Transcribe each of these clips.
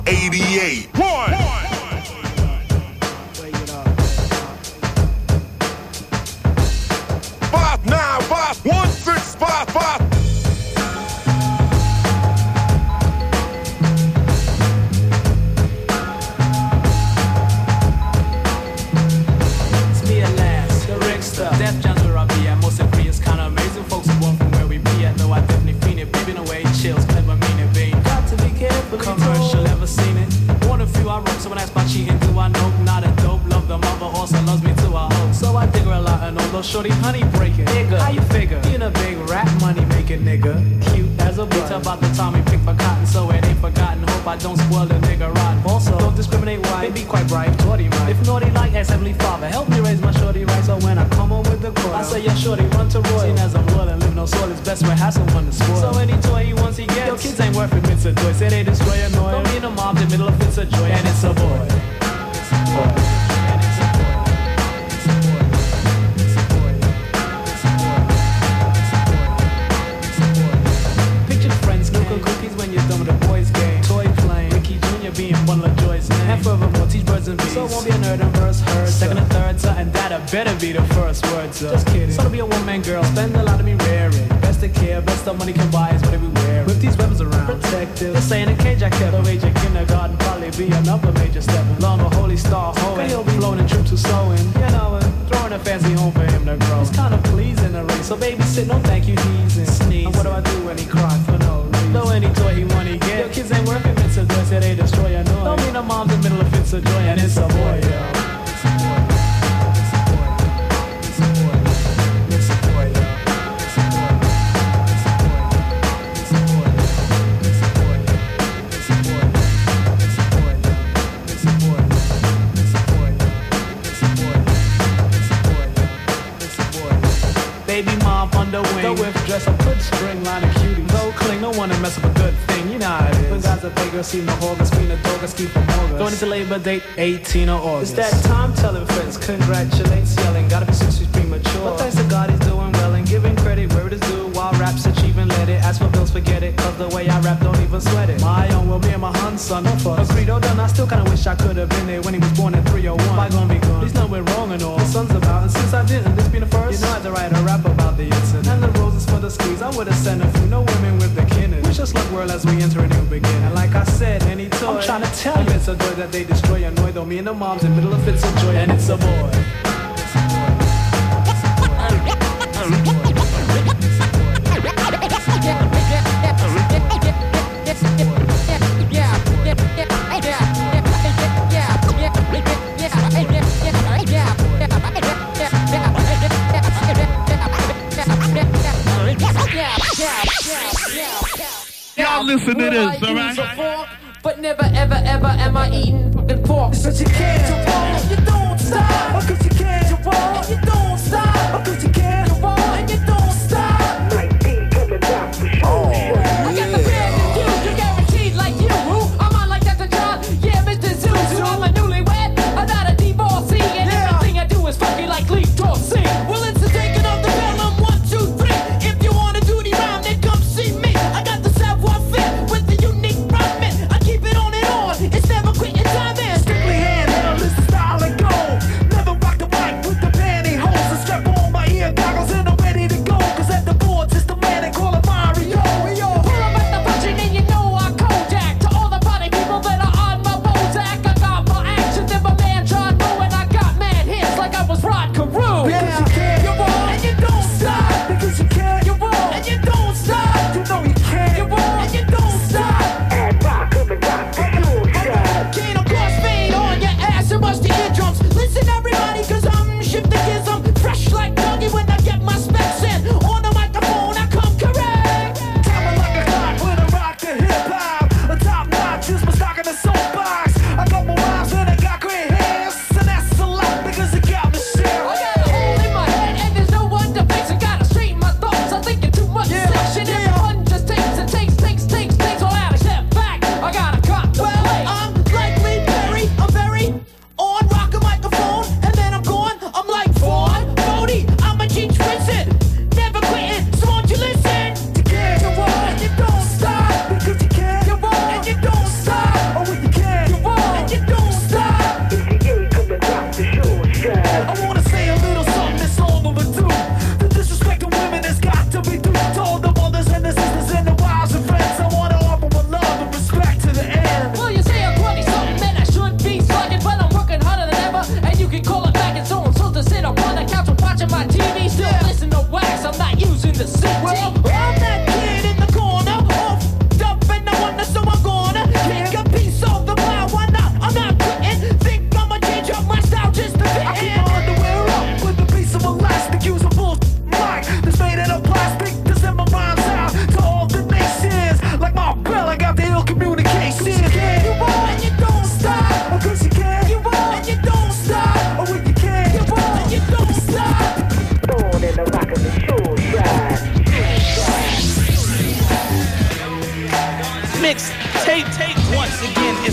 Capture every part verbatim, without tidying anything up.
eighty-eight. One. Five nine five one six five five. It's me at last, the Rickster. Death John's where I be at. Most of it's kinda amazing. Folks are born from where we be at. Though I definitely feel it. Baby, no way, chills, clever, mean it, babe. Got to be careful. Commercial, ever seen it? One of few I wrote. Someone asked about cheating. Do I know? Not a dope. Love the mother horse that loves me too. I hope. So I dig her a lot and although shorty honey breaking. Nigga, how you figure? Being a big rap money making nigga. Cute as a bitch about the time we pick for cotton, so it ain't forgotten. Hope I don't spoil the nigga rotten. Also, don't discriminate why. They be quite bright, naughty right. If naughty like ex heavenly father, help me raise my shorty right. So when I come home with the quarter, I say yo shorty run to Roy. Seen as I'm loyal and live no soil, it's best when has someone to spoil. So any toy he wants he gets. Yo kids ain't worth it, it's a toy. Say they destroy annoy. Don't mean a mom, the middle of it's a joy, and it's a boy. It's a boy. Cookies when you're done with the boys game. Toy playing, Ricky Junior being one of Joy's name. And furthermore, teach birds and bees. So it won't be a nerd and verse heard. Second and third, something that'll better be the first words. Just kidding. So to be a one man girl, spend a lot to be raring. Best of care, best of money can buy is what we wear. With these weapons around, protective. Let's say in a cage I kept. No age of kindergarten, probably be another major step. Long a holy star hoeing. He'll be flown in troops who sewing. You know, and throwing a fancy home for him to grow. It's kind of pleasing the race. So baby, sit, no thank you, he's in. Sneeze. And what do I do when he cry for no reason? Though any toy he want he get. Yo, kids ain't worth it, it's a joy, say they destroy a noise. Don't mean a mom's in the middle of it's a joy, and it's a boy, yo. It's a boy. It's a boy. It's a boy. It's a boy, yo. It's a boy. It's a boy. It's a boy. It's a boy. It's a boy. It's a boy. It's a boy. It's a boy. It's a boy. It's a boy. It's a boy. Baby mom on the wing. The whip dress, a put string line of cutie. No cling, no one to mess up a good thing, you know how it is. When guys are big, girls see the hog, screen a dog, ski for August. Going into Labor Day, eighteen of August. It's that time telling friends, congratulates, yelling. Gotta be six weeks premature. But thanks to God, he's doing well and giving credit where it is due. While rap's achieving, let it. As for bills, forget it. Cause the way I rap, don't even sweat it. My own, well, me and my hun, son, no fuss. A credo done, I still kinda wish I could have been there when he was born in three oh one. Bygone be gone. There's nowhere wrong and all. The sun's about, and since I didn't, this be the first. You know I had to write a rap about the incident. And the roses for the squeeze, I would've sent a few. No women with the kinnin'. Wish us luck, world, as we enter a new beginning. And like I said, any toy, I'm trying to tell you, it's a joy that they destroy. Annoy though, me and the moms in the middle of it's a joy, and it's a boy. It's a boy. It's a boy. It's a boy. Y'all listen to this, alright? Fork, but never, ever, ever am I eating fucking pork. Cause you can't, you won't, you don't stop. Oh, cause you can't, you won't, and you don't stop. Oh, cause you can't, you won't, and you don't stop. nineteen coming back for sure. Oh, I got the brand new you, you guaranteed like you. I'm on like Doctor John, yeah, Mister Zuzu. I'm a newlywed, I'm not a divorcee. And yeah. Everything I do is funky like Lee Dorsey. Well, it's the taking of the bellum, one, two, three. If you wanna do the rhyme, then come see me. I got the savoir-faire with the unique rhyming. I keep it on and on, it's never quitting time. And strictly handheld is the style and gold. Never rock the mic,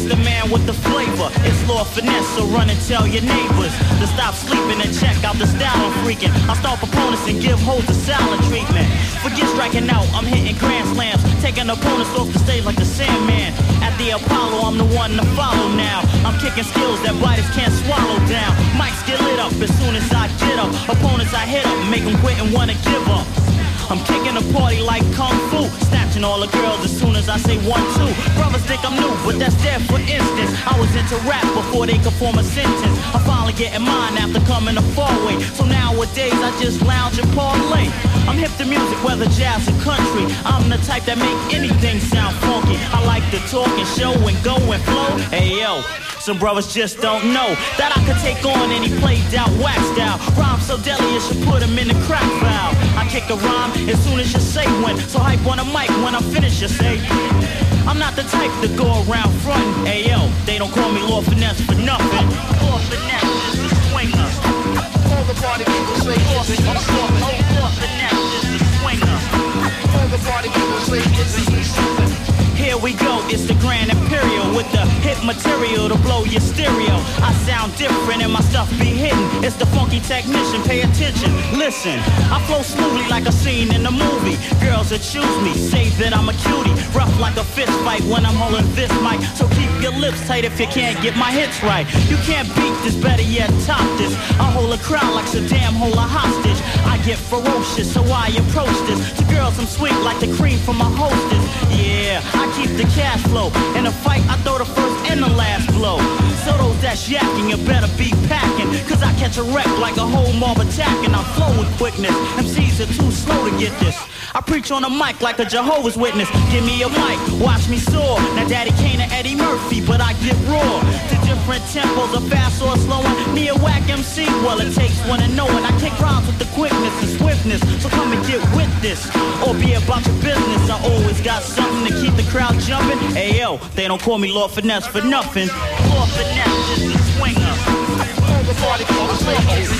the man with the flavor. It's Lord Finesse, so run and tell your neighbors to stop sleeping and check out the style I'm freaking. I stop opponents and give hoes the silent treatment. Forget striking out, I'm hitting grand slams, taking opponents off the stage like the Sandman. At the Apollo, I'm the one to follow now. I'm kicking skills that biters can't swallow down. Mics get lit up as soon as I get up. Opponents I hit up, make them quit and wanna give up. I'm kicking a party like Kung Fu, snatching all the girls as soon as I say one, two. Brothers think I'm new, but that's there for instance. I was into rap before they could form a sentence. I'm finally getting mine after coming a far way. So nowadays I just lounge and parlay. I'm hip to music, whether jazz or country. I'm the type that make anything sound funky. I like to talk and show and go and flow. Hey yo, some brothers just don't know that I could take on any played out wax style. Rhyme so deadly you should put them in the crack valve. I kick a rhyme as soon as you say when. So hype on a mic when I'm finished, you say. I'm not the type to go around frontin'. Hey yo, they don't call me Lord Finesse for nothing. Lord Finesse is the swinger. All the party people say it's a heat. Lord Finesse is the swinger. All the party people say it's a heat. Here we go, it's the Grand Imperial with the hit material to blow your stereo. I sound different and my stuff be hidden. It's the funky technician, pay attention, listen. I flow smoothly like a scene in a movie. Girls that choose me say that I'm a cutie. Rough like a fist fight when I'm holding this mic. So keep your lips tight if you can't get my hits right. You can't beat this, better yet top this. I hold a crowd like Saddam, hold a hostage. I get ferocious, so I approach this. To girls I'm sweet like the cream from my hostess. Yeah, I keep the cash flow. In a fight, I throw the first and the last blow. So those that's yakking, you better be packing. Cause I catch a wreck like a whole mob attacking. I flow with quickness. M Cs are too slow to get this. I preach on a mic like a Jehovah's Witness. Give me a mic, watch me soar. Now Daddy Kane and Eddie Murphy, but I get raw. To different tempos, a fast or slow one. Me a whack M C, well it takes one to know it. I kick rhymes with the quickness and swiftness. So come and get with this, or be about your business. I always got something to keep the crowd jumping. Hey yo, they don't call me Lord Finesse for nothing. Lord Finesse is the swinger. All the party people say it's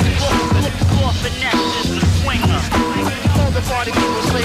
Lord Finesse is the swinger. All the party people say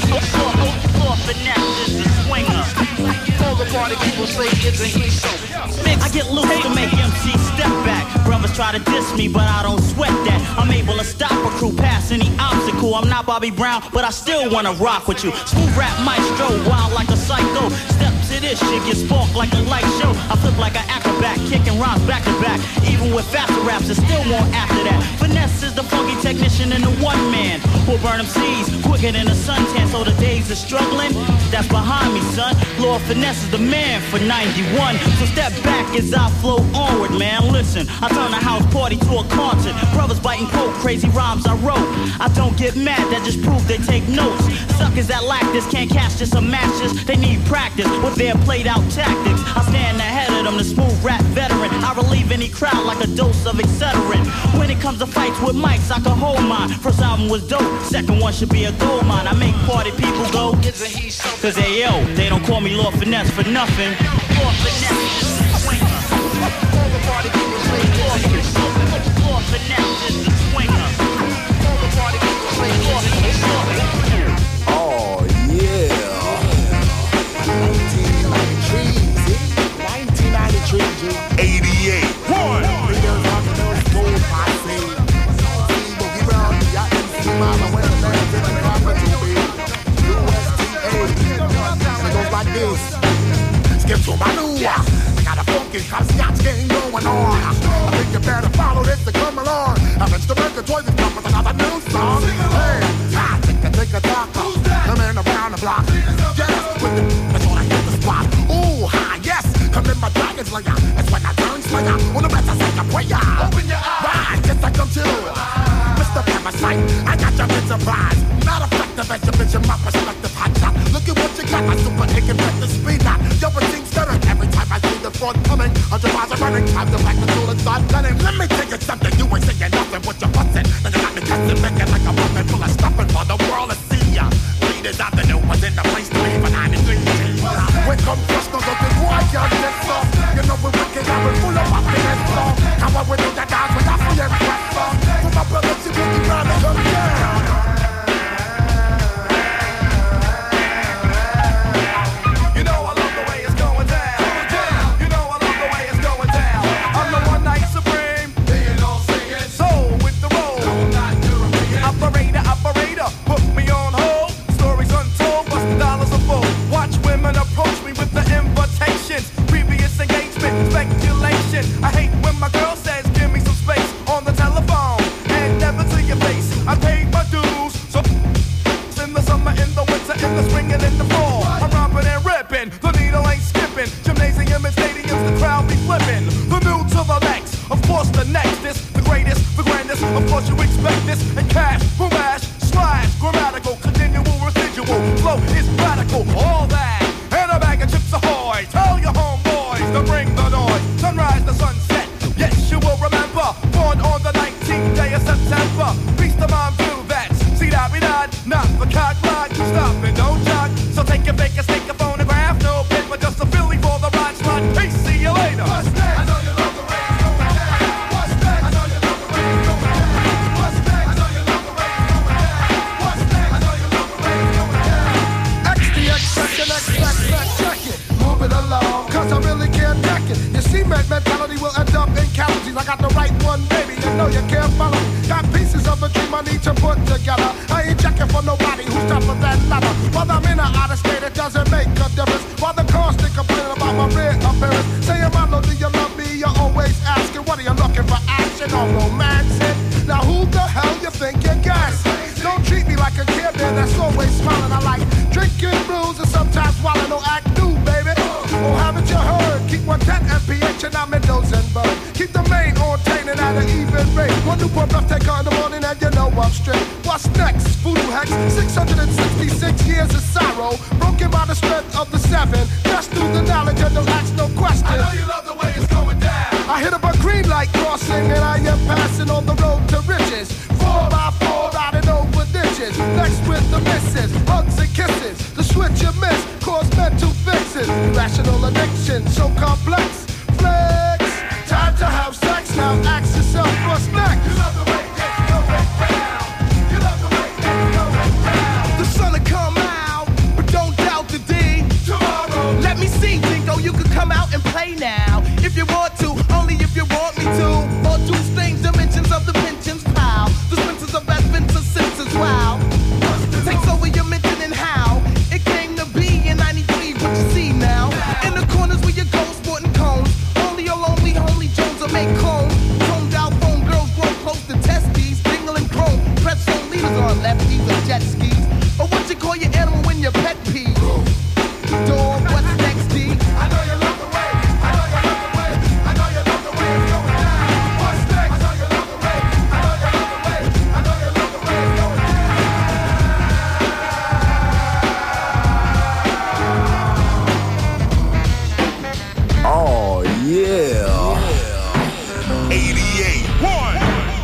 Lord Finesse is the swinger. All the party people say it's a heat show. I get loose to make M Cs step back. Brothers try to diss me, but I don't sweat that. I'm able to stop a crew past any obstacle. I'm not Bobby Brown, but I still wanna rock with you. Smooth rap maestro, wild like a psycho. Step to this shit, get sparked like a light show. I flip like an acrobat, kicking rhymes back to back. Even with faster raps, I still want after that. Finesse is the funky technician and the one man who'll burn them C's quicker than a suntan. So the days of struggling, that's behind me, son. Lord Finesse is the man for ninety-one. So step back as I flow onward, man. Listen, I turn the house party to a concert. Brothers biting coke, crazy rhymes I wrote. I don't get mad, that just proves they take notes. Suckers that lack this can't catch this or match this. They need practice with their played out tactics. I stand ahead of them, the smooth rap veteran. I relieve any crowd like a dose of Excedrin. When it comes to fights with mics, I can hold mine. First album was dope, second one should be a gold mine. I make party people go, cause hey yo, they don't call me Lord Finesse for nothing. Lord Finesse is the swinger. All the party people say Lord Finesse. Lord Finesse is the swinger. All the party people say Lord Finesse. Oh yeah. nineteen ninety-three, nineteen ninety-three, eighty-eight. One. Skip to my new one. Got a funky hopscotch game going on. I think you better follow this to come along. I'm instrumental toys and come with another new song. Hey, I take a take a talk. Come in around the block. Yes, with the that's when I hit the spot. Ooh, hi, yes. Come in my dragon's lair. That's when I turn slayer. When the rest I say a prayer. Open your eyes. Right, yes I come to. Mister Parasite, I got your bit surprise. Not effective as your bitch in my perspective. Hot shot. Look at what you got. My super hick and the speed knot. Yo, it seems stirring every time I see the front coming. Hundred miles are running. Time to back the tool and start gunning. Let me tell you something. You ain't saying nothing but you're busting. Then you got me guessing, making like a woman full of stuffing for the world to see ya. Leaders out the new ones in the place to be for ninety-three. We come first, no looking boy, y'all get soft. You know we're wicked, I'm full of happiness. How I would do that dance with a free and press song. For my brothers, you will be round and come down. You know I love the way it's going down. You know I the next. This, the greatest, the grandest. Of course you expect this. And cash, boom, ash, slash, grammatical, continual, residual. Flow is radical, all that. And a bag of chips ahoy. Tell your homeboys to bring the noise. Sunrise to sunset. Yes, you will remember. Born on the nineteenth day of September. Beast of mine blue vets. See that we not, not the cock block. Stop and don't jog. So take your fake and stick a phonograph. No pin, but just a Philly for the ride slot. Peace, see you later. What's next? I know you love the rain going down. What's next? I know you love the rain going down. What's next? I know you love the rain going down. What's next? I know you love the rain going down. X D X, second X, X, X, check it. Move it along, cause I really can't deck it. You see, man, mentality will end up in casualties. I got the right one, baby, you know you can't follow me. Got pieces of a dream I need to put together. I ain't checking for nobody who's tougher than leather. While I'm in or out of state, it doesn't make a difference. While the constant complaining about my rear appearance. Saying, Milo, do you love me? You're always asking, what are you looking for, action or romance? Now who the hell you think you're gassing? Don't treat me like a kid, man, that's always smiling. I like drinking blues and sometimes swallowing, no act new, baby. Oh, haven't you heard? Keep one ten M P H and I'm in Dozenberg. Keep the main on taining at an even rate. One Newport breath taker in the morning and you know I'm straight. What's next? Voodoo hex, six hundred sixty-six years of sorrow. Broken by the strength of the seven. Just through the knowledge and don't ask no questions. I know you love the way it's going down. I hit up a green light crossing and I am passing on the road to riches. Four by four riding over ditches. Next with the misses, hugs and kisses. The switch you miss, cause mental fixes. Irrational addiction, so complex. Flex, time to have sex. Now ask yourself what's next. You love the way it's going down. You love the way it's going down. The sun will come out, but don't doubt the D. Tomorrow, let me see, Dingo, you can come out and play now. If you want to, only if you want me to. Or two things, dimensions of the pensions pile. The Spencers of Advent's senses, wow. Takes over your mention and how it came to be in ninety-three, what you see now. In the corners where you go, sporting cones. Only your lonely, homely Jones will make clone. Combed out phone girls grow close to testes. Dingling chrome, press phone leaders on lefties or jet skis. Or what you call your animal when your pet pees. Dog, what's next, D? I know you love the way, I know you love the way, I know you love the way it's going down. What's next? I know you love the way, I know you love the way, I know you love the way it's going down. Oh, yeah. eighty-eight one.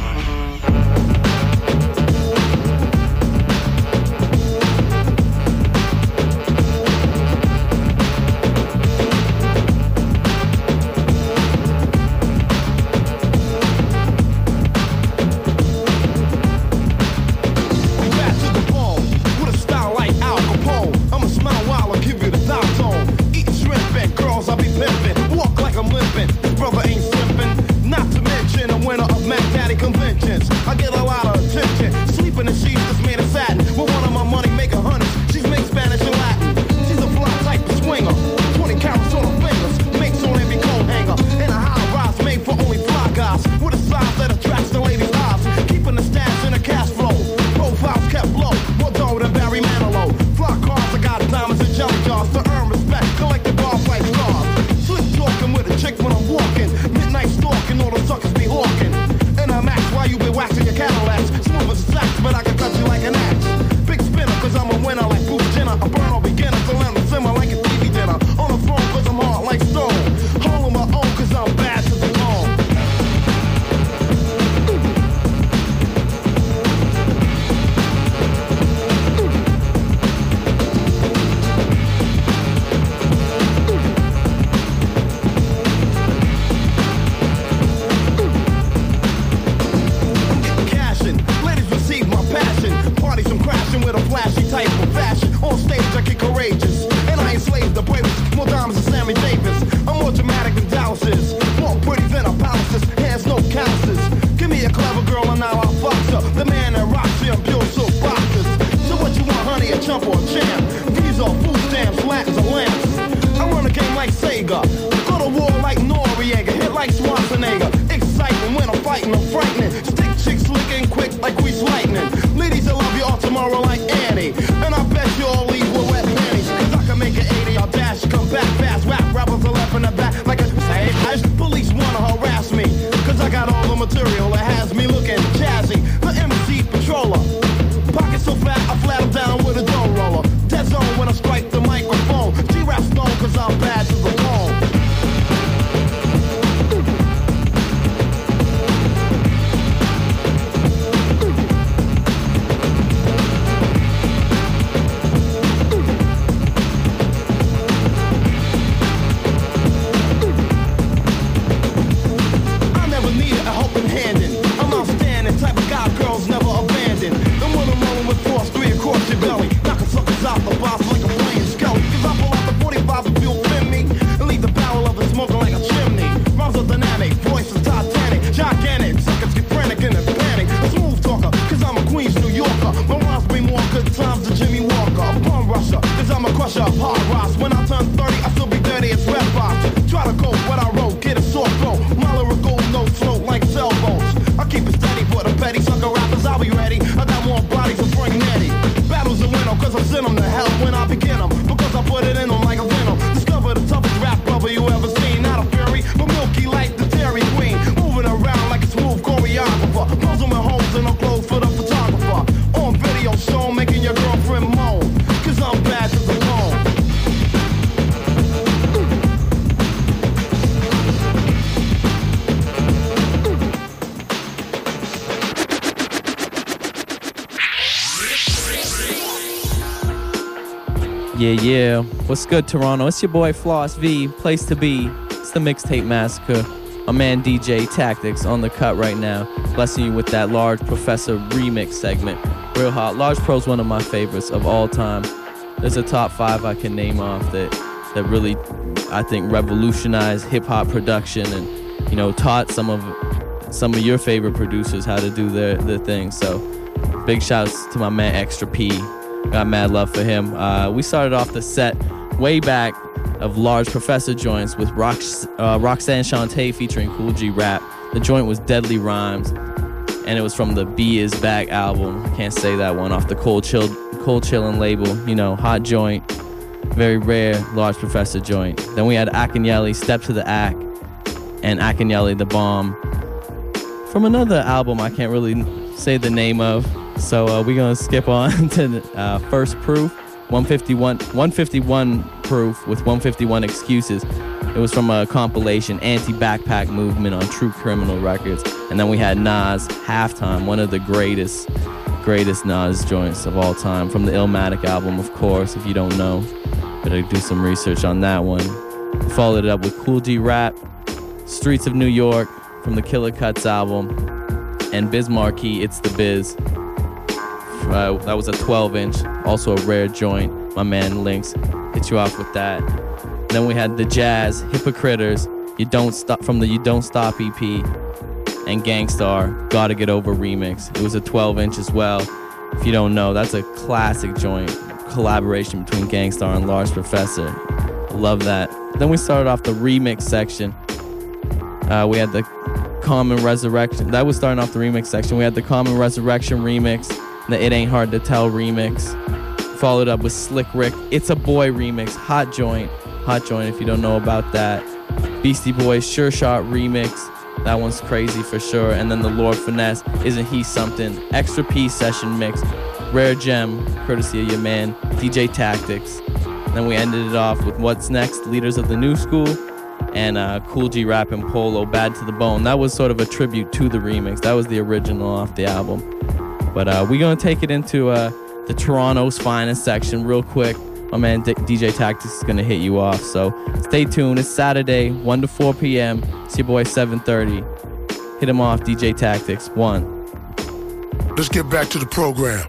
Back to the bone, with a style like Al Capone. I'ma smile while I give you the dial tone. Eating shrimp and girls I be pimping. Walk like I'm limping, this brother ain't slipping. Not to mention a winner of Mac Daddy conventions. I get a lot of attention. Sleeping in sheets that's made of satin. With one of my money making honeys, she's made Spanish and Latin. She's a fly type of swinger. twenty carats on her fingers, makes on every coat hanger. And a high rise made for only fly guys. With a size that attracts the ladies' eyes. Keeping the stash in a cash flow. Profiles kept low, more dough than Barry Manilow. Fly cars, I got diamonds and jelly jars to earn respect. Collecting bars like stars. Slick talking with a chick when I'm walking. Midnight stalking, all the suckers be hawking. And I'm ax while you be waxing your Cadillacs. Smooth as a sax, but I can cut you like an axe. Big spinner, cause I'm a winner like Bruce Jenner. I burn all beginners, so let me simmer like a T V dinner. On the phone, cause I'm hard like stone. Home on my own, cause I'm bad to the bone. Ladies receive my passion. Parties I'm crashing with a flashy type of fashion. On stage I get courageous, and I enslave the bravest. More diamonds than Sammy Davis. I'm more dramatic than Dallas is. More pretty than a palaces. Hands no calluses. Give me a clever girl and now I'll fox her. The man that rocks you and builds so boxes. So what you want, honey, a chump or a champ? These are food stamps, Latins or lamps. I run a game like Sega. Go to war like Noriega. Hit like Schwarzenegger. Exciting when I'm fighting, I'm frightening. Stick chicks licking quick like grease lightning. Ladies, I love you all tomorrow like Annie. And I bet you all leave with wet panties. Cause I can make an eighty, I'll dash, come back fast. Rap rappers are left in the back like a say. Police wanna harass me. Cause I got all the Yeah, yeah. What's good, Toronto? It's your boy Floss V, place to be. It's the Mixtape Massacre. My man D J Tactics on the cut right now, blessing you with that Large Professor remix segment. Real hot. Large Pro's one of my favorites of all time. There's a top five I can name off that that really, I think, revolutionized hip-hop production and, you know, taught some of some of your favorite producers how to do their, their thing. So big shouts to my man Extra P. Got mad love for him. Uh, we started off the set way back of Large Professor joints with Rox, uh, Roxanne Shante featuring Kool G Rap. The joint was Deadly Rhymes, and it was from the B Is Back album. I can't say that one, off the Cold Chill, Cold Chillin' label. You know, hot joint, very rare Large Professor joint. Then we had Akinyele, Step to the Act, and Akinyele the Bomb from another album I can't really say the name of. So uh, we're gonna skip on to uh, First Proof, one fifty-one, one fifty-one Proof with one fifty-one Excuses. It was from a compilation, Anti-Backpack Movement on True Criminal Records. And then we had Nas, Halftime, one of the greatest, greatest Nas joints of all time, from the Illmatic album, of course. If you don't know, better do some research on that one. We followed it up with Kool G Rap, Streets of New York, from the Killer Cuts album, and Biz Markie, It's the Biz. Uh, that was a twelve inch, also a rare joint. My man Lynx hit you off with that. Then we had the Jazz, Hypocritters, You Don't Stop, from the You Don't Stop E P, and Gangstar, Gotta Get Over remix. It was a twelve inch as well. If you don't know, that's a classic joint, collaboration between Gangstar and Large Professor. I love that. Then we started off the remix section. Uh, we had the Common Resurrection. That was starting off the remix section. We had the Common Resurrection remix, the It Ain't Hard to Tell remix. Followed up with Slick Rick, It's a Boy remix. Hot joint. Hot joint if you don't know about that. Beastie Boys, Sure Shot remix. That one's crazy for sure. And then the Lord Finesse, Isn't He Something? Extra P session mix. Rare gem, courtesy of your man, D J Tactics. Then we ended it off with What's Next, Leaders of the New School, and uh, Kool G Rap and Polo, Bad to the Bone. That was sort of a tribute to the remix. That was the original off the album. But uh, we're going to take it into uh, the Toronto's finest section real quick. My man D- DJ Tactics is going to hit you off. So stay tuned. It's Saturday, one to four p.m. It's your boy seven thirty. Hit him off, D J Tactics. One. Let's get back to the program.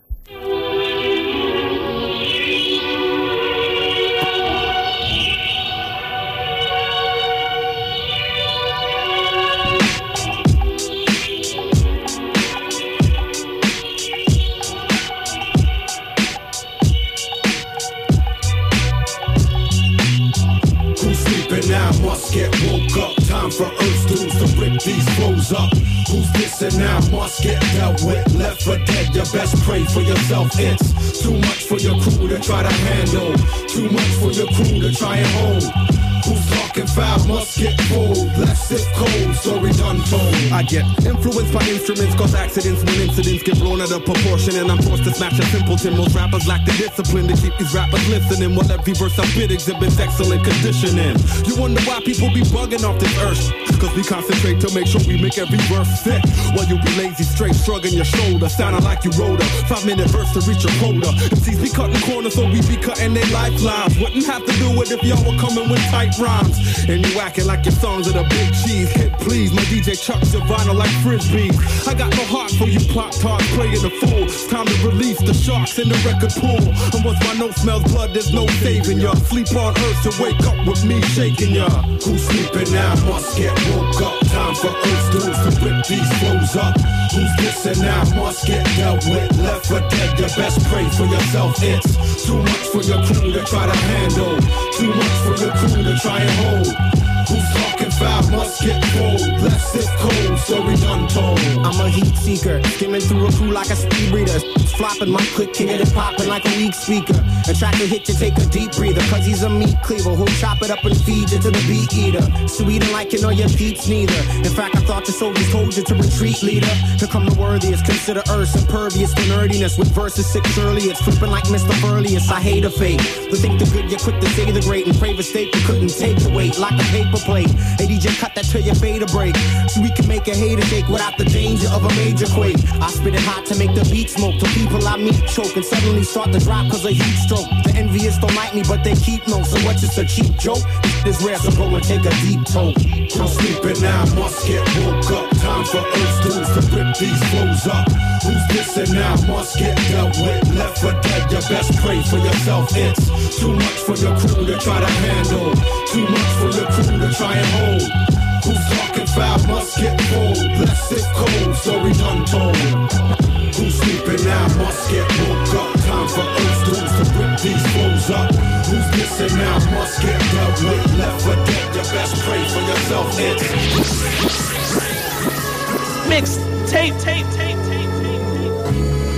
Must get woke up, time for Earth dudes to rip these flows up. Who's this and now must get dealt with? Left for dead, you best pray for yourself. It's too much for your crew to try to handle, too much for your crew to try and hold. Who's talking foul must get cold, less if cold, story done told. I get influenced by instruments, cause accidents when incidents get blown out of proportion, and I'm forced to smash a simpleton. Most rappers lack the discipline to keep these rappers listening, while every verse I spit exhibits excellent conditioning. You wonder why people be bugging off this earth, cause we concentrate to make sure we make every verse fit, while you be lazy straight shrugging your shoulder, sounding like you wrote a five minute verse to reach your quota. M Cs be cutting corners, so we be cutting their lifelines. Wouldn't have to do it if y'all were coming with tight rhymes, and you acting like your songs are the big cheese. Hit please, my D J chucks your vinyl like frisbees. I got no heart for you pop tarts playing the fool. It's time to release the sharks in the record pool. And once my nose smells blood, there's no saving ya. Sleep on earth to wake up with me shaking ya. Who's sleeping now must get woke up. Time for Earth dudes to rip these flows up. Who's missing now must get dealt with. Left for dead, you best pray for yourself. It's too much for your crew to try to handle, too much for your crew to try and hold. Who's talking foul must get cold, less if cold, story untold. I'm a heat seeker, skimming through a crew like a speed reader. Flopping my quick, kicking and popping like a weak speaker. A track to hit you, take a deep breather, cause he's a meat cleaver who'll chop it up and feed you to the beat eater. Sweet and like you know your peeps neither. In fact, I thought the soldiers told you to retreat, leader. To come the worthiest, consider Earth's impervious to nerdiness. With verses sick surely, it's flipping like Mister Furlius. I hate a fate, but think the good, you're quick to say the great. And pray for state you couldn't take the weight like a paper plate. A D J cut that till your fader break. So we can make a hater shake without the danger of a major quake. I spit it hot to make the beat smoke, till people I meet choke and suddenly start to drop cause of heat stroke. The envious don't like me, but they keep no. So what's just a cheap joke? This rare, so go and take a deep toke. I'm sleeping now, must get woke up. Time for earth dudes to rip these flows up. Who's dissing now, must get dealt with. Left for dead, you best pray for yourself. It's too much for your crew to try to handle. Too much for your crew to try and hold. Who's talking foul must get cold. Bless it cold, story untold. Who's sleeping now must get woke up. Time for earth dudes to rip these flows up. Who's dissing now must get dealt with. Left for dead, you best pray for yourself. It's mixed tape, tape, tape, tape, tape, tape.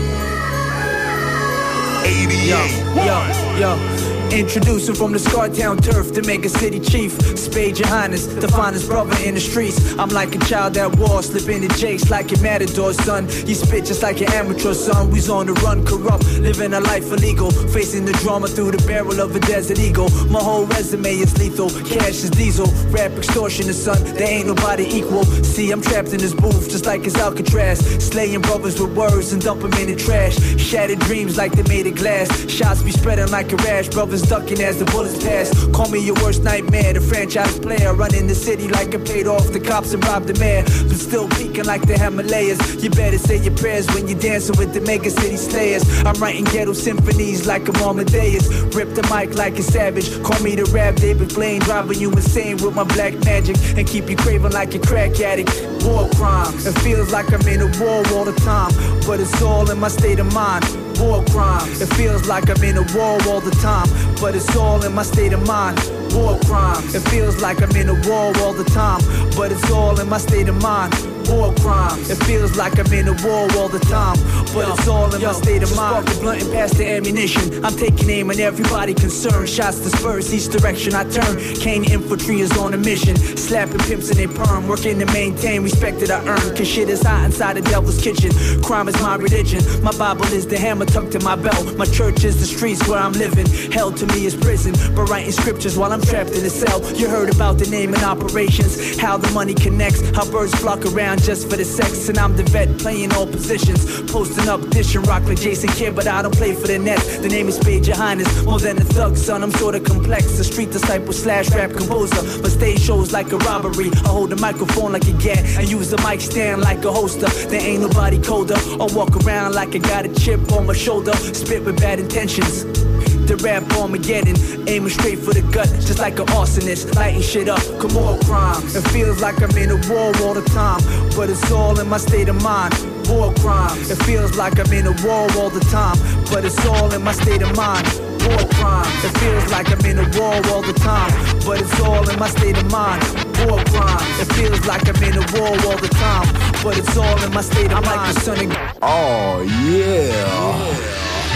eighty-eight. Yo, yo, yo. Introducing from the Scartown turf to make a city chief. Spade your highness, the finest brother in the streets. I'm like a child at war, slipping the jakes like a matador, son. You spit just like an amateur, son. We's on the run, corrupt, living a life illegal. Facing the drama through the barrel of a desert eagle. My whole resume is lethal, cash is diesel. Rap extortionist, son, there ain't nobody equal. See, I'm trapped in this booth, just like it's Alcatraz. Slaying brothers with words and dump them in the trash. Shattered dreams like they made of glass. Shots be spreading like a rash, brothers ducking as the bullets pass. Call me your worst nightmare, the franchise player. Running the city like I paid off the cops and robbed the mayor. But still peaking like the Himalayas. You better say your prayers when you're dancing with the mega city slayers. I'm writing ghetto symphonies like I'm Amadeus. Rip the mic like a savage. Call me the rap David Blaine. Driving you insane with my black magic. And keep you craving like a crack addict. War crimes. It feels like I'm in a war all the time. But it's all in my state of mind. War crimes. It feels like I'm in a war all the time, but it's all in my state of mind. War crimes. It feels like I'm in a war all the time, but it's all in my state of mind. War crimes. It feels like I'm in a war all the time, but yo, it's all in yo, my state of mind. Spark the blunt and pass the ammunition. I'm taking aim on everybody concerned. Shots dispersed each direction I turn. Kane infantry is on a mission. Slapping pimps in their perm. Working to maintain respect that I earn. Cause shit is hot inside the devil's kitchen. Crime is my religion. My Bible is the hammer tucked in my belt. My church is the streets where I'm living. Hell to me is prison. But writing scriptures while I'm trapped in a cell. You heard about the name and operations. How the money connects. How birds flock around just for the sex. And I'm the vet playing all positions. Posting up, dishing rock like Jason Kidd, but I don't play for the Nets. The name is Spade Your Highness. More than a thug, son, I'm sorta complex. A street disciple slash rap composer. But stage shows like a robbery. I hold the microphone like a gat and use the mic stand like a holster. There ain't nobody colder. I walk around like I got a chip on my shoulder. Spit with bad intentions. The rap Armageddon, aiming straight for the gut, just like an arsonist, lighting shit up, come on crimes. It feels like I'm in a war all the time, but it's all in my state of mind. War crimes. It feels like I'm in a war all the time, but it's all in my state of mind. War crimes. It feels like I'm in a war all the time, but it's all in my state of mind. War crimes. It feels like I'm in a war all the time, but it's all in my state of I'm mind. Like the son of oh yeah. yeah.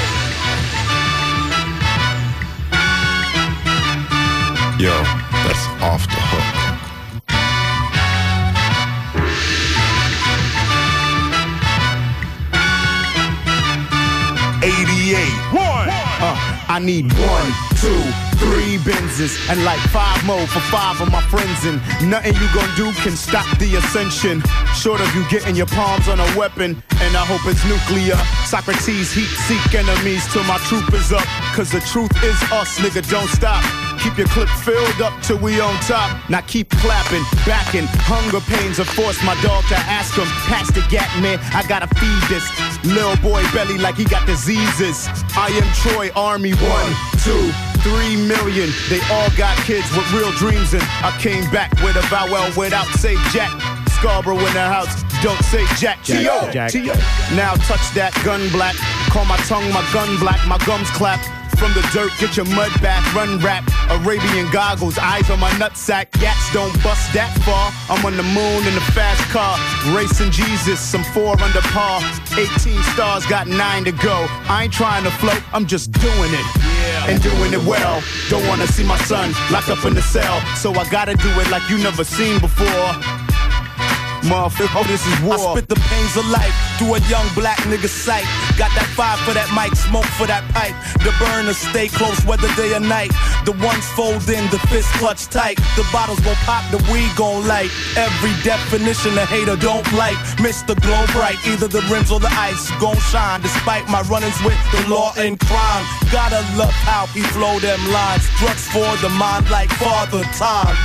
Yo, that's off the hook. eighty-eight. One. Uh, I need one, two, three Benzes and like five more for five of my friends. And nothing you gon' do can stop the ascension. Short of you getting your palms on a weapon, and I hope it's nuclear. Socrates heat seek enemies till my troop is up. Cause the truth is us, nigga, don't stop. Keep your clip filled up till we on top. Now keep clapping, backing. Hunger pains have forced my dog to ask him. Pass the gat, man, I gotta feed this little boy belly like he got diseases. I am Troy Army, one, two, three million. They all got kids with real dreams, and I came back with a vowel without say Jack. Scarborough in the house, don't say Jack. T O T O Now touch that gun black. Call my tongue my gun black, my gums clap. From the dirt, get your mud back, run rap. Arabian goggles, eyes on my nutsack. Yats don't bust that far. I'm on the moon in a fast car. Racing Jesus, some four under par. eighteen stars, got nine to go. I ain't trying to float, I'm just doing it. Yeah. And doing it well. Don't wanna see my son locked up in the cell. So I gotta do it like you never seen before. Motherfucker, oh, this is war. I spit the pains of life through a young black nigga sight. Got that fire for that mic, smoke for that pipe. The burners stay close whether day or night. The ones fold in, the fist clutch tight. The bottles gon' pop, the weed gon' light. Every definition a hater don't like. Mister Glow Bright, either the rims or the ice gon' shine. Despite my run-ins with the law and crime. Gotta love how he flow them lines. Drugs for the mind like Father Time.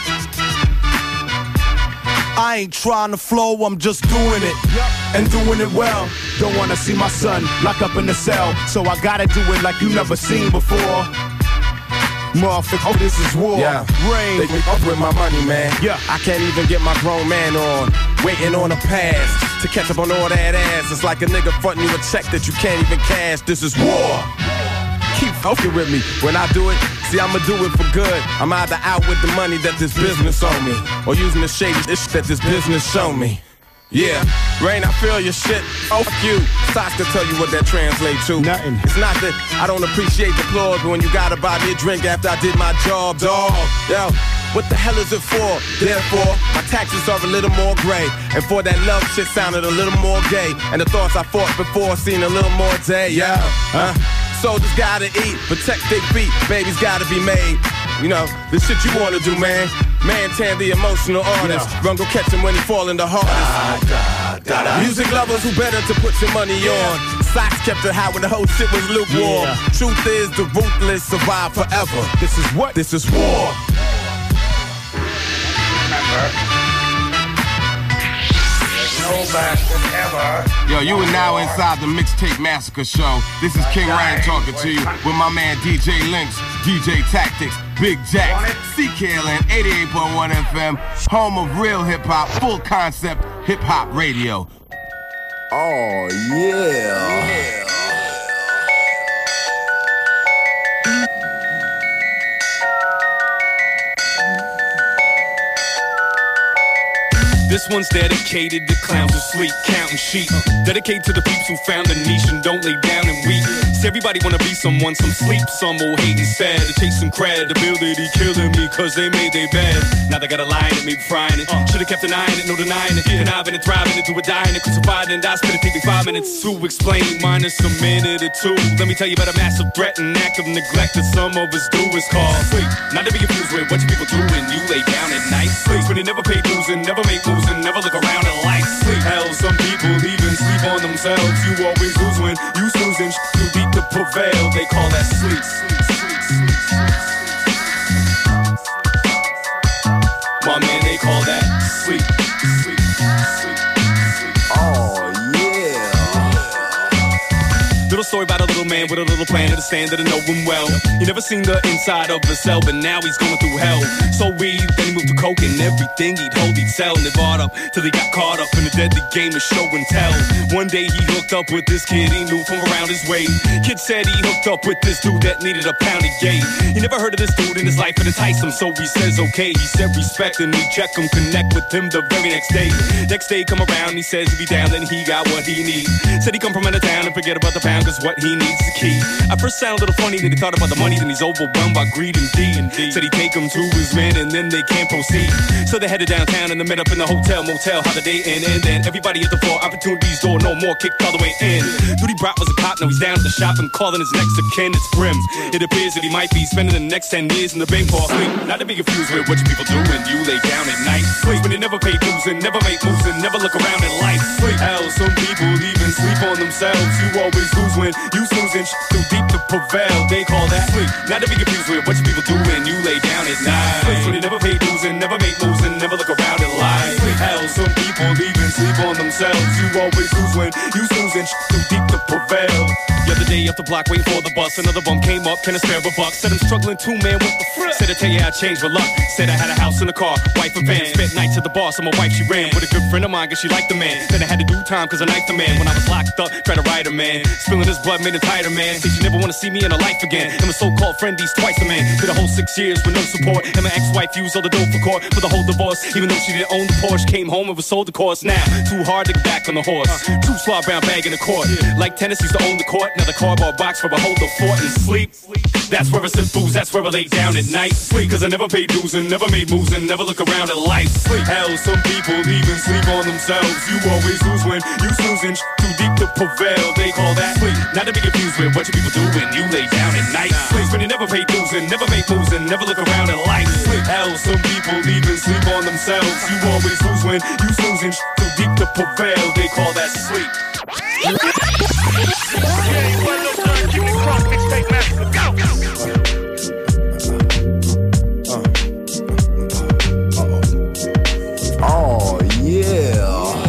I ain't trying to flow, I'm just doing it, and doing it well. Don't wanna see my son locked up in the cell, so I gotta do it like you never seen before. Motherfucker, oh, this is war. Yeah, rain. They me up with my money, man. Yeah, I can't even get my grown man on. Waiting on a pass to catch up on all that ass. It's like a nigga fronting you a check that you can't even cash. This is war. Keep fucking with me when I do it. See, I'ma do it for good. I'm either out with the money that this business owe me, or using the shady shit that this business show me. Yeah, Rain, I feel your shit. Oh, fuck you. Socks to tell you what that translates to. Nothing. It's not that I don't appreciate the applause, but when you gotta buy me a drink after I did my job, dog. Yo, what the hell is it for? Therefore, my taxes are a little more gray, and for that love shit sounded a little more gay, and the thoughts I fought before seen a little more day. Yeah, huh? Soldiers gotta eat, protect their feet, babies gotta be made. You know, the shit you wanna do, man. Man, Tan, the emotional artist. Yeah. Run, go catch him when he fall in the hardest. Da, da, da, Music lovers who better to put your money yeah. on. Socks kept it high when the whole shit was lukewarm. Yeah. Truth is, the ruthless survive forever. This is what? This is war. Remember, no bastard ever. Yo, you are now inside the Mixtape Massacre show. This is King Ryan talking to you with my man D J Lynx, D J Tactics, Big Jack, C K L N eighty-eight point one F M, home of real hip-hop, full concept hip-hop radio. Oh, yeah. yeah. This one's dedicated to clowns who sleep, counting sheep. Dedicated to the peeps who found a niche and don't lay down and weep. See, everybody wanna be someone, some sleep, some old hating sad. To chase some cred, ability killing me cause they made their bed. Now they got a line at me frying it. Should've kept denying it, no denying it. Conniving and thriving into a dying it. Crucified and I spit it, take me five minutes to explain. Minus a minute or two. Let me tell you about a massive threat and act of neglect that some of us do is called sleep. Not to be confused with what you people do when you lay down at night. Sleep when you never pay dues and never make moves and never look around at life. Sleep. Hell, some people even sleep on themselves. You always lose when you snooze and sh- too deep to prevail. They call that sleep. sleep, sleep, sleep, sleep. My man, they call that sleep. Sleep. Sleep. Sleep. Oh, yeah. Little story about a little man with a little plan, understand that I know him well. He never seen the inside of a cell, but now he's going through hell. So weed, then he moved to coke and everything he'd hold, he'd sell. And they bought up till he got caught up in a deadly game of show and tell. One day he hooked up with this kid he knew from around his way. Kid said he hooked up with this dude that needed a pound of gay. He never heard of this dude in his life and entice him, so he says okay. He said respect and we check him, connect with him the very next day. Next day come around, he says if he down, then he got what he needs. Said he come from out of town and forget about the pound, cause what he needs is the key. At first sound a little funny, then he thought about the money, then he's overwhelmed by greed and D. Said he'd take him to his man and then they can't proceed. So they headed downtown and they met up in the hotel, motel, holiday inn, and then everybody at the floor, opportunities door, no more, kicked all the way in. Dude he brought was a cop, now he's down at the shop and calling his next of kin, it's Grim. It appears that he might be spending the next ten years in the bank for sleep. Not to be confused with what you people do when you lay down at night. Sleep when you never pay dues and never make moves and never look around at life. Sleep. Hell, some people even sleep on themselves. You always lose when you snooze and sh- too deep to prevail. They call that sleep. Not to be confused with what you people do when you lay down at night. Sleep when you never pay dues and never make moves and never look around at life. Sleep. Hell, some people even sleep on themselves. You always lose when you snooze and sh- too deep to prevail. The other day up the block waiting for the bus, another bum came up, can I spare a buck? Said I'm struggling too, man, what the frick? Said I tell you I changed my luck. Said I had a house and a car, wife and van. Spent nights at the bar, so my wife she ran with a good friend of mine, cause she liked the man. Then I had to do time cause I knifed the man. When I was locked up, tried to write a man. Spilling his blood made him tighter, man. Said she never wanna see me in her life again. And my so-called friend, he's twice a man. Did a whole six years with no support. And my ex-wife used all the dough for court for the whole divorce. Even though she didn't own the Porsche, came home and was sold the course. Now, too hard to get back on the horse. Two slaw brown bag in the court. Like tennis used to own the court. Now the cardboard box for a hold the fort and sleep. That's where I sip booze, that's where I lay down at night. Sleep, cause I never paid dues and never made moves and never look around at life. Sleep, hell, some people even sleep on themselves. You always lose when you snoozing, too deep to prevail. They call that sleep. Not to be confused with what you people do when you lay down at night. Sleep, when you never paid dues and never made moves and never look around at life. Sleep, hell, some people even sleep on themselves. You always lose when you snoozing, too deep to prevail. They call that sleep. Oh yeah.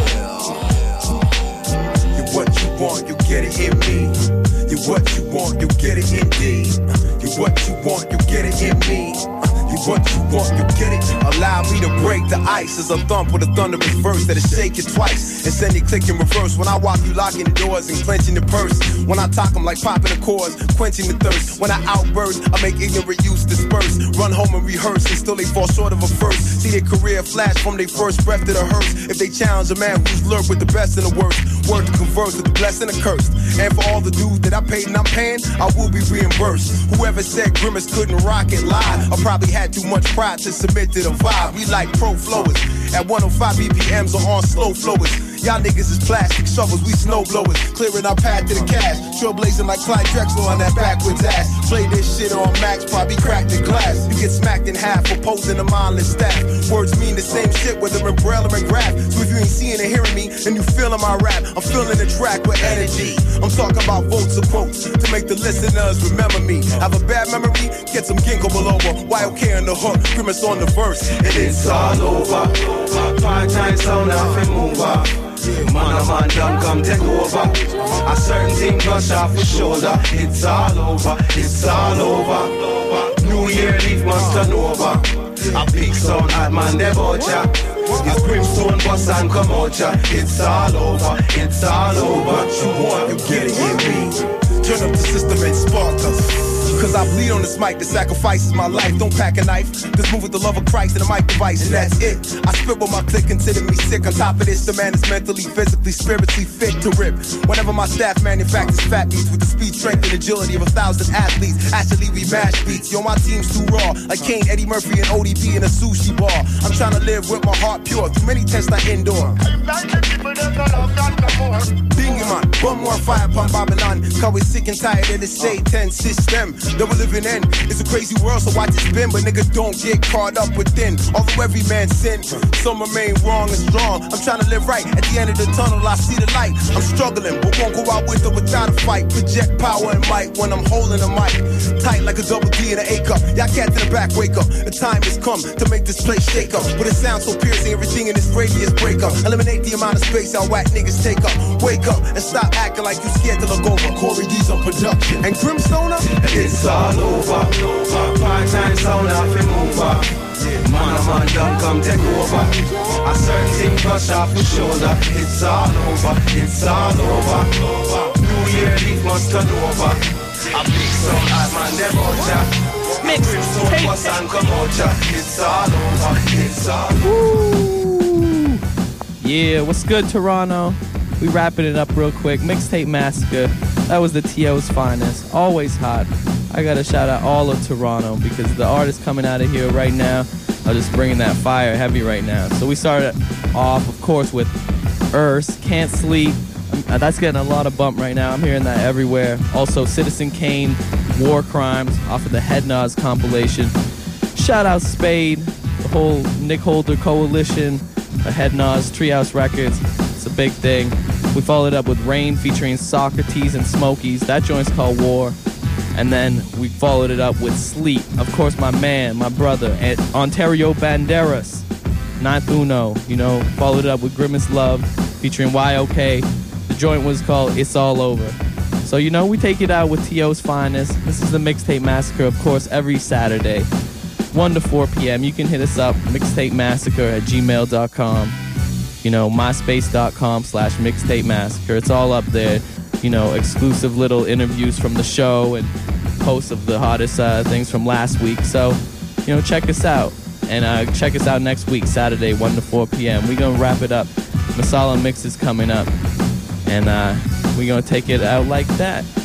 You what you want, you get it in me. You what you want, you get it indeed. You what you want, you get it in me. You what you want, you get it. Allow me to break the ice as I thump with a thunderous verse that'll shake it twice and send it click in reverse. When I walk you locking the doors and clenching the purse. When I talk I'm like popping the chords, quenching the thirst. When I outburst, I make ignorant youths disperse. Run home and rehearse and still they fall short of a first. See their career flash from their first breath to the hearse. If they challenge a man who's lurked with the best and the worst, word to converse with the blessed and the cursed. And for all the dues that I paid and I'm paying, I will be reimbursed. Whoever said Grimace couldn't rock it live, I probably had too much pride to submit to the vibe. We like pro flowers at one oh five B P Ms or on slow flowers. Y'all niggas is plastic shovels, we snow blowers, clearing our path to the cash. Trailblazing like Clyde Drexler on that backwards ass. Play this shit on max, probably crack the glass. You get smacked in half for posing a mindless staff. Words mean the same shit whether in braille or in graph. So if you ain't seeing and hearing me, then you feeling my rap. I'm feeling the track with energy. I'm talking about votes or quotes to make the listeners remember me. Have a bad memory? Get some ginkgo biloba. Y O K on the hook, Grimace on the verse, and it's all over. Part-time sound off and move up. Man a man done come take over. A certain thing brush off his shoulder. It's all over, it's all over. New Year leaf must turn over. A big sound hard man debaucher. It's brimstone bus and come out ya. It's all over, it's all over. What you want, you get it in me. Turn up the system and spark us. Cause I bleed on this mic, the sacrifice is my life. Don't pack a knife, just move with the love of Christ and a mic device, and that's it. I spit with my click, consider me sick. On top of this, the man is mentally, physically, spiritually fit to rip. Whenever my staff manufactures fat beats with the speed, strength, and agility of a thousand athletes. Actually, we mash beats. Yo, my team's too raw, like Kane, Eddie Murphy, and O D B in a sushi bar. I'm trying to live with my heart pure. Too many tests I endure. Bingy man, one more fire upon Babylon. Cause we're sick and tired of the Satan system that we're living in. It's a crazy world, so watch it spin. But niggas don't get caught up within. Although every man sin, some remain wrong and strong. I'm trying to live right. At the end of the tunnel, I see the light. I'm struggling, but won't go out with or without a fight. Project power and might when I'm holding a mic. Tight like a double D in an A cup. Y'all cats in the back, wake up. The time has come to make this place shake up. But it sounds so piercing, everything in this radius break up. Eliminate the amount of space our whack niggas take up. Wake up and stop acting like you scared to look over. Corey D's on production. And Grimstoner, it's all over. Part-time sound off and move up. Man a man done come take over. A certain thing brush off his shoulder. It's all over, it's all over. New Year leaf must turn over. A big sound hard man debaucher. Mix stone bus and come out ya. It's all over, it's all over. Yeah, what's good, Toronto? We wrapping it up real quick. Mixtape Massacre. That was the T O's finest. Always hot. I gotta shout out all of Toronto because the artists coming out of here right now are just bringing that fire heavy right now. So we started off, of course, with Earth, Can't Sleep. Uh, that's getting a lot of bump right now. I'm hearing that everywhere. Also, Citizen Kane, War Crimes, off of the Head Nods compilation. Shout out Spade, the whole Nick Holder coalition, the Head Nods, Treehouse Records. It's a big thing. We followed up with Rain featuring Socrates and Smokies. That joint's called War. And then we followed it up with Sleep. Of course, my man, my brother, and Ontario Banderas, Ninth Uno, you know, followed it up with Grimace Love featuring Y O K. The joint was called It's All Over. So, you know, we take it out with T O's finest. This is the Mixtape Massacre, of course, every Saturday, one to four p.m. You can hit us up, mixtape massacre at gmail dot com. You know, myspace.com slash mixtape massacre. It's all up there. You know, exclusive little interviews from the show and posts of the hottest uh, things from last week. So, you know, check us out. And uh, check us out next week, Saturday, one to four p.m. We're going to wrap it up. Masala Mix is coming up. And uh, we're going to take it out like that.